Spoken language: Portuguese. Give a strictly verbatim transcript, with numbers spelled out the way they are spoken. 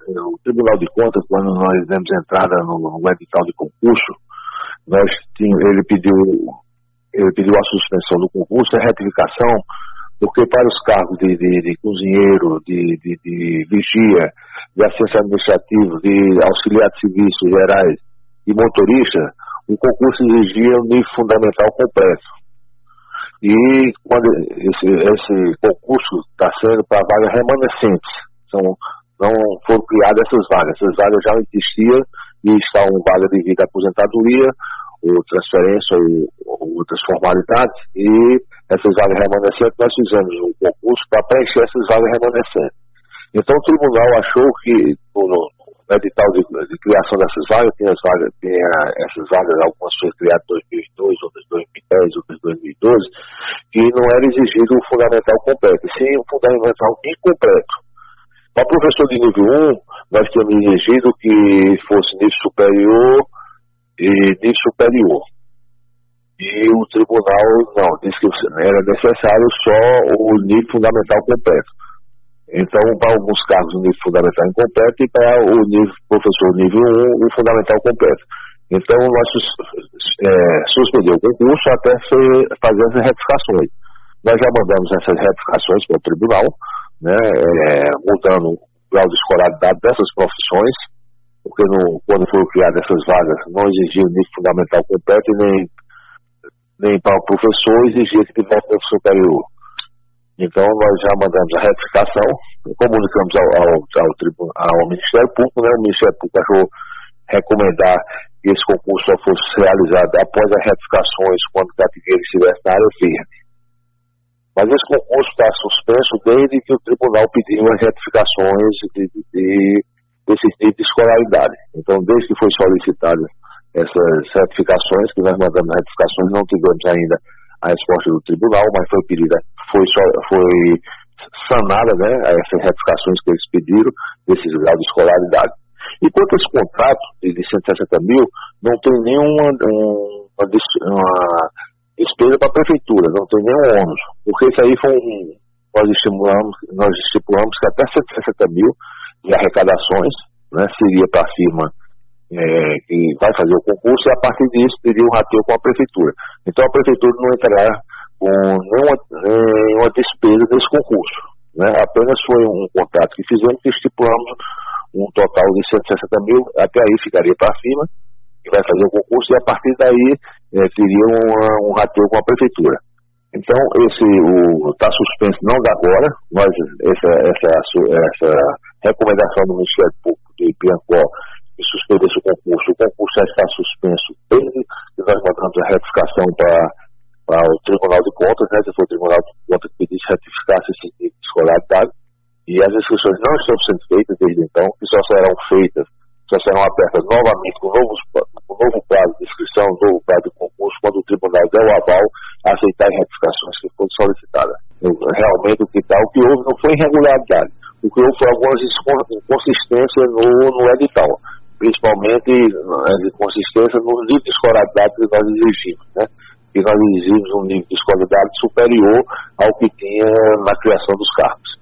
o Tribunal de Contas, quando nós demos entrada no, no edital de concurso, nós tínhamos, ele pediu, ele pediu a suspensão do concurso, a retificação, porque para os cargos de, de, de cozinheiro, de, de, de vigia, de assistente administrativo, de auxiliar de serviços gerais e motorista, o concurso exigia o nível fundamental completo. E quando esse, esse concurso está sendo para vagas remanescentes, são, não foram criadas essas vagas, essas vagas já existiam e estavam vagas devido à aposentadoria, ou transferência, ou, ou outras formalidades, e essas vagas remanescentes nós fizemos um concurso para preencher essas vagas remanescentes. Então o tribunal achou que no, no edital de, de criação dessas vagas, tinha, as vagas, tinha essas vagas, algumas foram criadas em dois mil e dois, outras em dois mil e dez, outras em dois mil e doze, que não era exigido o fundamental completo, sim o fundamental incompleto. Para professor de nível um, nós tínhamos exigido que fosse nível superior e nível superior. E o tribunal não, disse que era necessário só o nível fundamental completo. Então, para alguns cargos o nível fundamental incompleto e para o nível professor nível um, o fundamental completo. Então, nós é, suspendemos o concurso até fazer as retificações. Nós já mandamos essas retificações para o tribunal, né, é, mudando o grau de escolaridade dessas profissões, porque no, quando foram criadas essas vagas não exigia o nível fundamental completo e nem, nem para o professor exigia que tivesse nível superior. Então nós já mandamos a retificação, comunicamos ao, ao, ao, tribunal, ao Ministério Público, né, o Ministério Público achou recomendar que esse concurso só fosse realizado após as retificações quando o categoria estivesse na área verde. Mas esse concurso está suspenso desde que o tribunal pediu as retificações de, de, de, desses níveis de escolaridade. Então, desde que foi solicitadas essas retificações, que nós mandamos retificações, não tivemos ainda a resposta do tribunal, mas foi pedida, foi, foi sanada, né, essas retificações que eles pediram, desses graus de escolaridade. E quanto a esse contrato de cento e sessenta mil, não tem nenhuma um, uma, uma despesa para a prefeitura, não tem nenhum ônus, porque isso aí foi um, nós estimulamos, nós estipulamos que até cento e sessenta mil de arrecadações, né, seria para a firma é, que vai fazer o concurso, e a partir disso teria um rateio com a prefeitura. Então a prefeitura não entrará com nenhuma, nenhuma despesa desse concurso, né, apenas foi um contrato que fizemos, que estipulamos um total de cento e sessenta mil, até aí ficaria para a firma, que vai fazer o concurso, e a partir daí é, teria uma, um rateio com a prefeitura. Então, esse está suspenso não da agora, nós, essa, essa, essa recomendação do Ministério Público de Piancó que suspendesse o concurso, o concurso já está suspenso desde que nós mandamos a retificação para o Tribunal de Contas, né, se for o Tribunal de Contas que pedisse retificasse esse nível de escolaridade, e as inscrições não estão sendo feitas desde então, que só serão feitas, só serão abertas novamente com novos, com novo prazo de inscrição, novo prazo de concurso, quando o tribunal der o aval a aceitar as retificações que foram solicitadas. Realmente o que, tá, o que houve não foi irregularidade, o que houve foi algumas inconsistências no, no edital, principalmente as inconsistências no nível de escolaridade que nós exigimos, né? Que nós exigimos um nível de escolaridade superior ao que tinha na criação dos cargos.